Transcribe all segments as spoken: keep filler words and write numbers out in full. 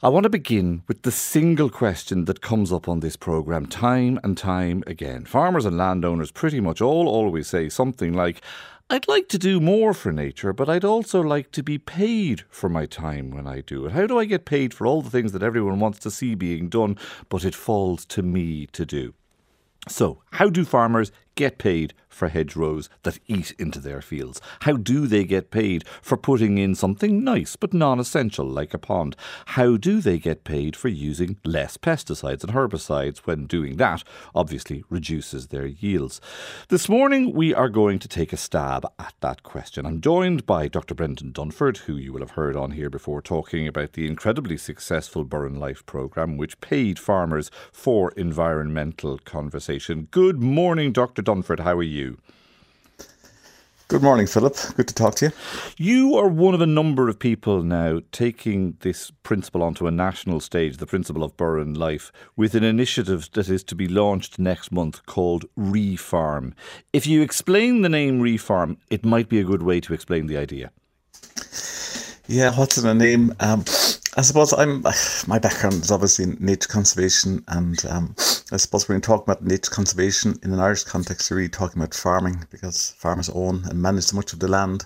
I want to begin with the single question that comes up on this programme time and time again. Farmers and landowners pretty much all always say something like, I'd like to do more for nature, but I'd also like to be paid for my time when I do it. How do I get paid for all the things that everyone wants to see being done, but it falls to me to do? So, how do farmers get paid for hedgerows that eat into their fields? How do they get paid for putting in something nice but non-essential like a pond? How do they get paid for using less pesticides and herbicides when doing that obviously reduces their yields? This morning we are going to take a stab at that question. I'm joined by Doctor Brendan Dunford, who you will have heard on here before, talking about the incredibly successful Burren Life programme, which paid farmers for environmental conversation. Good morning, Doctor Dunford. How are you? Good morning, Philip. Good to talk to you. You are one of a number of people now taking this principle onto a national stage, the principle of Burren Life, with an initiative that is to be launched next month called ReFarm. If you explain the name ReFarm, it might be a good way to explain the idea. Yeah, what's in a name? Um, I suppose I'm. My background is obviously in nature conservation, and um, I suppose when you're talking about nature conservation in an Irish context, you're really talking about farming, because farmers own and manage so much of the land.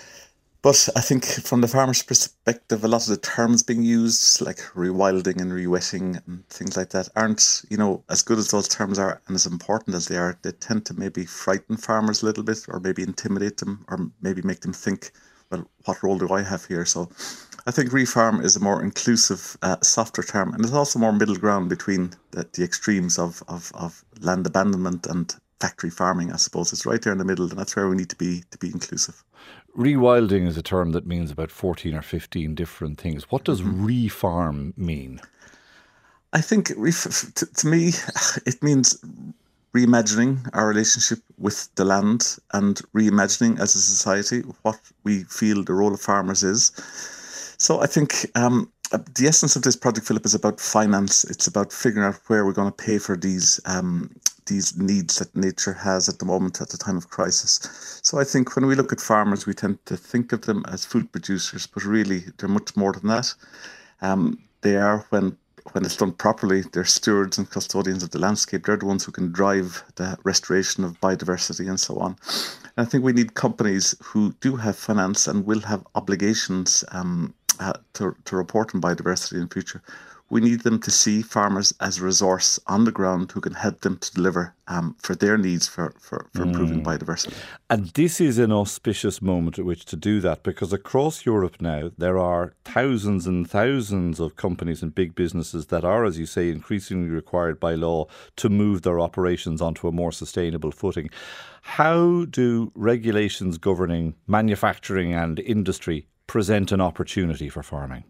But I think from the farmer's perspective, a lot of the terms being used, like rewilding and rewetting and things like that, aren't, you know, as good as those terms are and as important as they are. They tend to maybe frighten farmers a little bit, or maybe intimidate them, or maybe make them think, well, what role do I have here? So I think ReFarm is a more inclusive, uh, softer term, and it's also more middle ground between the, the extremes of, of, of land abandonment and factory farming, I suppose. It's right there in the middle, and that's where we need to be to be inclusive. Rewilding is a term that means about fourteen or fifteen different things. What does Mm-hmm. ReFarm mean? I think, to, to me, it means reimagining our relationship with the land and reimagining as a society what we feel the role of farmers is. So I think um, the essence of this project, Philip, is about finance. It's about figuring out where we're going to pay for these um, these needs that nature has at the moment, at the time of crisis. So I think when we look at farmers, we tend to think of them as food producers, but really they're much more than that. Um, they are, when When it's done properly, they're stewards and custodians of the landscape. They're the ones who can drive the restoration of biodiversity and so on. And I think we need companies who do have finance and will have obligations um, uh, to, to report on biodiversity in the future. We need them to see farmers as a resource on the ground who can help them to deliver um, for their needs for, for, for improving mm. biodiversity. And this is an auspicious moment at which to do that, because across Europe now there are thousands and thousands of companies and big businesses that are, as you say, increasingly required by law to move their operations onto a more sustainable footing. How do regulations governing manufacturing and industry present an opportunity for farming?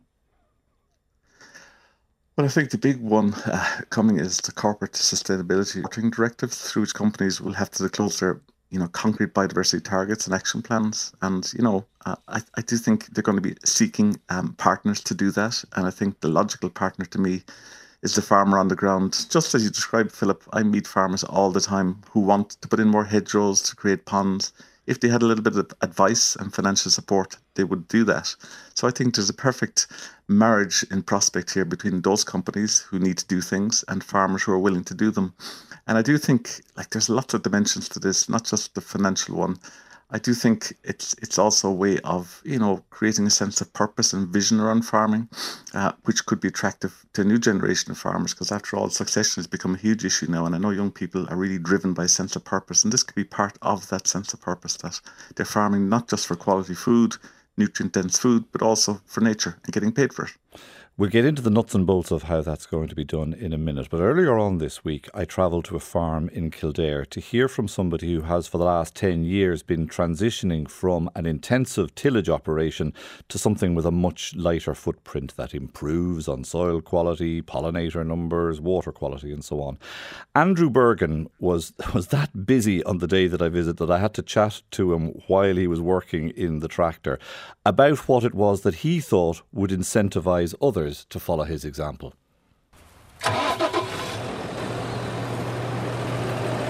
Well, I think the big one uh, coming is the Corporate Sustainability Reporting Directive, through which companies will have to disclose their, you know, concrete biodiversity targets and action plans. And, you know, uh, I, I do think they're going to be seeking um, partners to do that. And I think the logical partner to me is the farmer on the ground. Just as you described, Philip, I meet farmers all the time who want to put in more hedgerows, to create ponds. If they had a little bit of advice and financial support, they would do that. So I think there's a perfect marriage in prospect here between those companies who need to do things and farmers who are willing to do them. And I do think, like, there's lots of dimensions to this, not just the financial one. I do think it's it's also a way of, you know, creating a sense of purpose and vision around farming, uh, which could be attractive to a new generation of farmers, because after all, succession has become a huge issue now, and I know young people are really driven by a sense of purpose, and this could be part of that sense of purpose, that they're farming not just for quality food, nutrient-dense food, but also for nature and getting paid for it. We'll get into the nuts and bolts of how that's going to be done in a minute. But earlier on this week, I travelled to a farm in Kildare to hear from somebody who has for the last ten years been transitioning from an intensive tillage operation to something with a much lighter footprint that improves on soil quality, pollinator numbers, water quality and so on. Andrew Bergen was, was that busy on the day that I visited that I had to chat to him while he was working in the tractor about what it was that he thought would incentivise others to follow his example.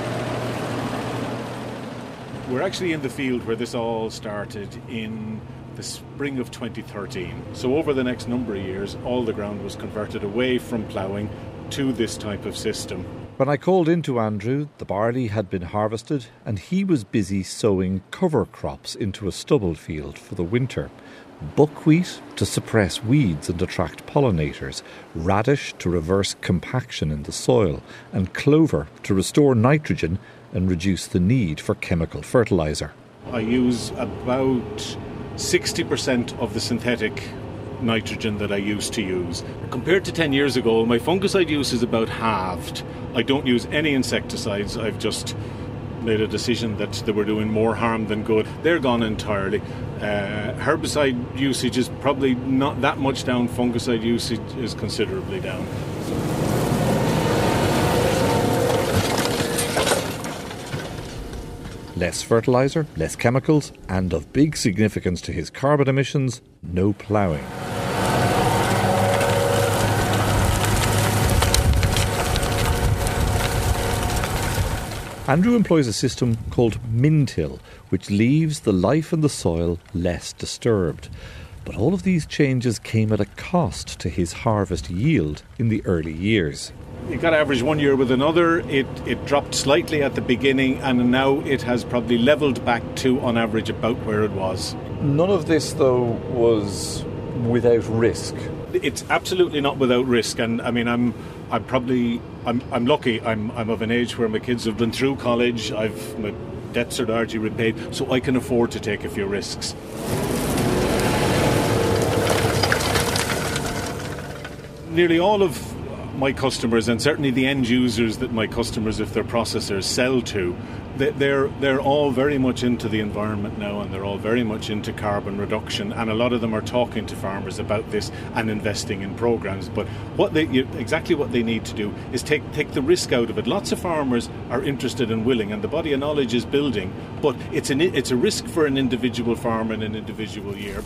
We're actually in the field where this all started in the spring of twenty thirteen. So over the next number of years, all the ground was converted away from ploughing to this type of system. When I called into Andrew, the barley had been harvested and he was busy sowing cover crops into a stubble field for the winter. Buckwheat to suppress weeds and attract pollinators, radish to reverse compaction in the soil, and clover to restore nitrogen and reduce the need for chemical fertiliser. I use about sixty percent of the synthetic nitrogen that I used to use. Compared to ten years ago, my fungicide use is about halved. I don't use any insecticides. I've just made a decision that they were doing more harm than good. They're gone entirely. Uh, herbicide usage is probably not that much down. Fungicide usage is considerably down. Less fertiliser, less chemicals, and of big significance to his carbon emissions, no ploughing. Andrew employs a system called Mintill, which leaves the life in the soil less disturbed. But all of these changes came at a cost to his harvest yield in the early years. You got to average one year with another. It it dropped slightly at the beginning, and now it has probably levelled back to, on average, about where it was. None of this, though, was without risk. It's absolutely not without risk, and I mean, I'm I'm probably I'm I'm lucky. I'm I'm of an age where my kids have been through college. I've my debts are largely repaid, so I can afford to take a few risks. Nearly all of my customers, and certainly the end users that my customers, if they're processors, sell to, they're they're all very much into the environment now, and they're all very much into carbon reduction, and a lot of them are talking to farmers about this and investing in programs. But what they exactly what they need to do is take take the risk out of it. Lots of farmers are interested and willing, and the body of knowledge is building, but it's an it's a risk for an individual farmer in an individual year.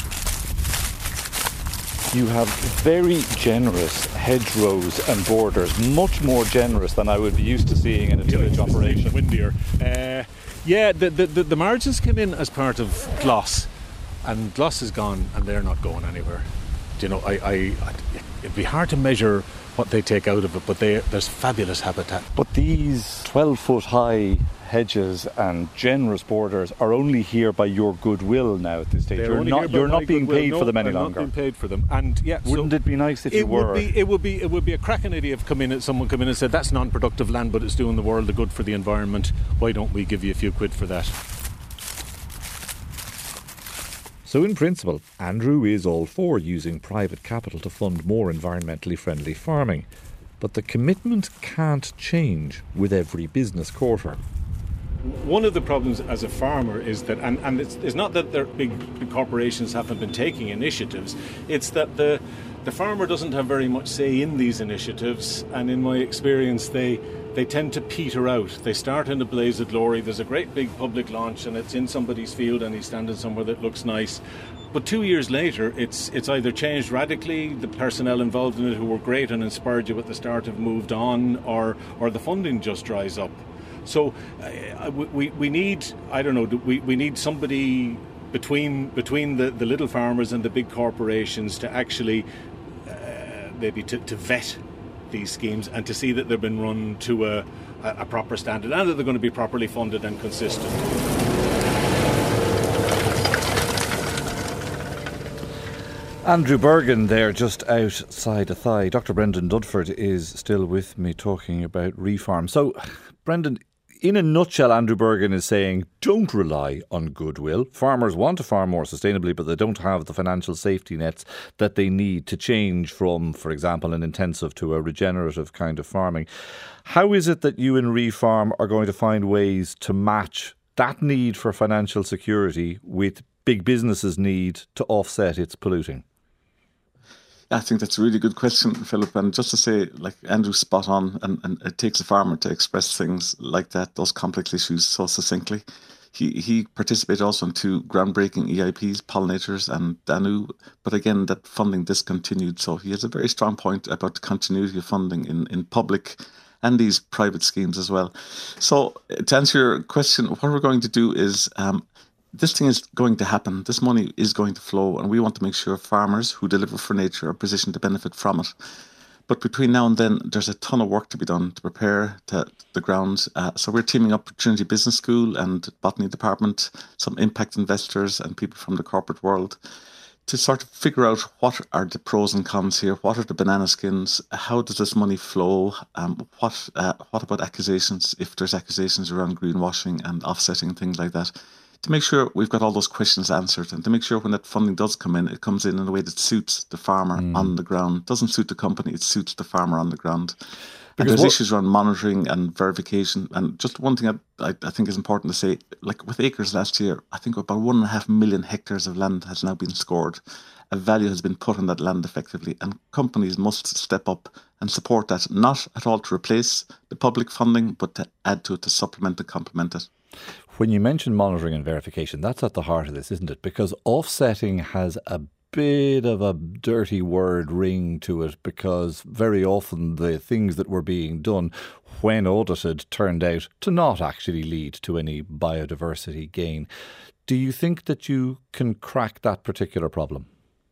You have very generous hedgerows and borders, much more generous than I would be used to seeing in a tillage operation. Windier. Uh, yeah, the, the, the, the margins came in as part of Gloss, and Gloss is gone, and they're not going anywhere. You know, I, I, I it'd be hard to measure what they take out of it, but they, there's fabulous habitat. But these twelve-foot high hedges and generous borders are only here by your goodwill now at this stage. They're you're not, you're not being goodwill. paid no, for them any I'm longer. Not being paid for them, and yeah, wouldn't so it be nice if it you were? Would be, it would be. It would be a cracking idea if come in, someone come in and said that's non-productive land, but it's doing the world a good for the environment. Why don't we give you a few quid for that? So in principle, Andrew is all for using private capital to fund more environmentally friendly farming. But the commitment can't change with every business quarter. One of the problems as a farmer is that, and, and it's, it's not that their big, big corporations haven't been taking initiatives, it's that the the farmer doesn't have very much say in these initiatives, and in my experience they they tend to peter out. They start in a blaze of glory, there's a great big public launch and it's in somebody's field and he's standing somewhere that looks nice. But two years later, it's it's either changed radically, the personnel involved in it who were great and inspired you at the start have moved on, or or the funding just dries up. So uh, we we need, I don't know, we, we need somebody between between the, the little farmers and the big corporations to actually uh, maybe to, to vet these schemes and to see that they've been run to a, a proper standard and that they're going to be properly funded and consistent. Andrew Bergin there just outside Athy. Doctor Brendan Dudford is still with me talking about Refarm. So, Brendan, in a nutshell, Andrew Bergin is saying don't rely on goodwill. Farmers want to farm more sustainably, but they don't have the financial safety nets that they need to change from, for example, an intensive to a regenerative kind of farming. How is it that you in Refarm are going to find ways to match that need for financial security with big businesses' need to offset its polluting? I think that's a really good question, Philip. And just to say, like Andrew's spot on, and, and it takes a farmer to express things like that, those complex issues so succinctly. He he participated also in two groundbreaking E I Ps, Pollinators and Danu, but again, that funding discontinued. So he has a very strong point about the continuity of funding in, in public and these private schemes as well. So to answer your question, what we're going to do is um, this thing is going to happen. This money is going to flow, and we want to make sure farmers who deliver for nature are positioned to benefit from it. But between now and then, there's a ton of work to be done to prepare to the ground. Uh, so we're teaming up with Trinity Business School and Botany Department, some impact investors and people from the corporate world, to sort of figure out what are the pros and cons here, what are the banana skins, how does this money flow, um, what uh, what about accusations, if there's accusations around greenwashing and offsetting, things like that, to make sure we've got all those questions answered, and to make sure when that funding does come in, it comes in in a way that suits the farmer mm. on the ground. It doesn't suit the company, it suits the farmer on the ground. And there's what, issues around monitoring and verification. And just one thing I, I think is important to say, like with acres last year, I think about one and a half million hectares of land has now been scored. A value has been put on that land effectively, and companies must step up and support that, not at all to replace the public funding, but to add to it, to supplement and complement it. When you mention monitoring and verification, that's at the heart of this, isn't it? Because offsetting has a bit of a dirty word ring to it, because very often the things that were being done when audited turned out to not actually lead to any biodiversity gain. Do you think that you can crack that particular problem?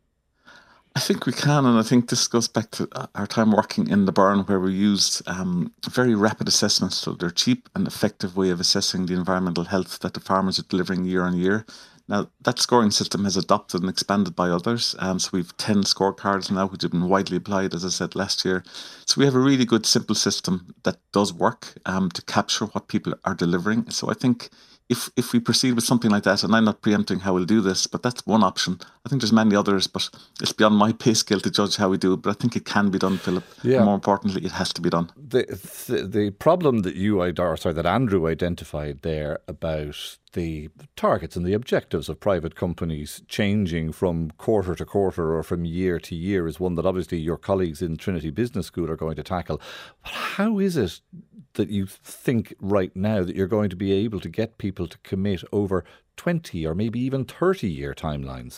I think we can, and I think this goes back to our time working in the barn, where we used um, very rapid assessments. So they're a cheap and effective way of assessing the environmental health that the farmers are delivering year on year. Now, that scoring system has adopted and expanded by others. Um, so we've ten scorecards now, which have been widely applied, as I said, last year. So we have a really good, simple system that does work um, to capture what people are delivering. So I think if if we proceed with something like that, and I'm not preempting how we'll do this, but that's one option. I think there's many others, but it's beyond my pay scale to judge how we do it. But I think it can be done, Philip. Yeah. And more importantly, it has to be done. The the, the problem that you, or sorry, that Andrew identified there about the targets and the objectives of private companies changing from quarter to quarter or from year to year is one that obviously your colleagues in Trinity Business School are going to tackle. But how is it that you think right now that you're going to be able to get people to commit over twenty or maybe even thirty year timelines?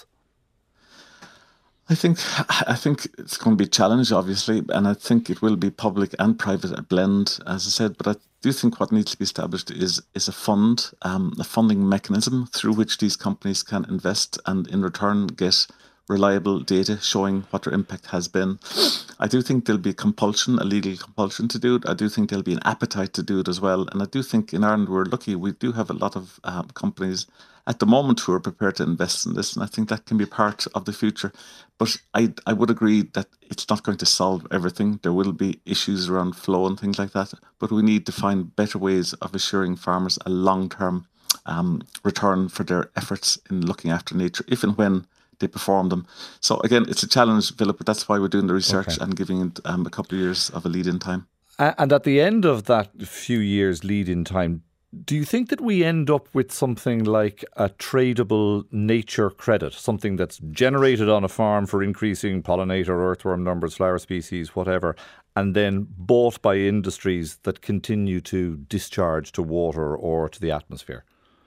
I think I think it's going to be a challenge, obviously, and I think it will be public and private, a blend, as I said. But I do think what needs to be established is is a fund, um, a funding mechanism through which these companies can invest and in return get reliable data showing what their impact has been. I do think there'll be compulsion, a legal compulsion to do it. I do think there'll be an appetite to do it as well. And I do think in Ireland we're lucky. We do have a lot of um, companies at the moment who are prepared to invest in this. And I think that can be part of the future. But I, I would agree that it's not going to solve everything. There will be issues around flow and things like that. But we need to find better ways of assuring farmers a long-term um, return for their efforts in looking after nature, if and when they perform them. So again, it's a challenge, Philip, but that's why we're doing the research okay. and giving it um, a couple of years of a lead-in time. And at the end of that few years lead-in time, do you think that we end up with something like a tradable nature credit, something that's generated on a farm for increasing pollinator, earthworm numbers, flower species, whatever, and then bought by industries that continue to discharge to water or to the atmosphere?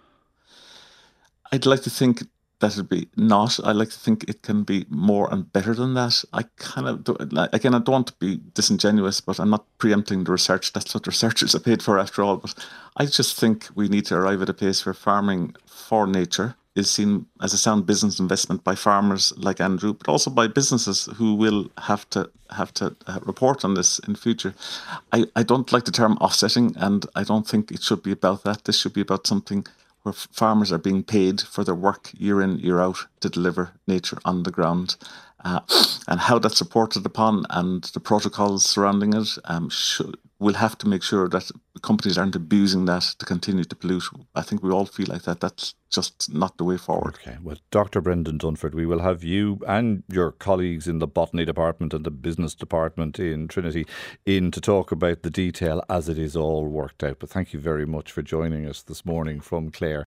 I'd like to think that would be not. I like to think it can be more and better than that. I kind of, do, again, I don't want to be disingenuous, but I'm not preempting the research. That's what researchers are paid for after all. But I just think we need to arrive at a place where farming for nature is seen as a sound business investment by farmers like Andrew, but also by businesses who will have to have to uh, report on this in future. I, I don't like the term offsetting, and I don't think it should be about that. This should be about something where farmers are being paid for their work year in, year out to deliver nature on the ground. Uh, and how that's reported upon and the protocols surrounding it, um, should, we'll have to make sure that companies aren't abusing that to continue to pollute. I think we all feel like that. That's just not the way forward. Okay. Well, Doctor Brendan Dunford, we will have you and your colleagues in the Botany Department and the Business Department in Trinity in to talk about the detail as it is all worked out. But thank you very much for joining us this morning from Clare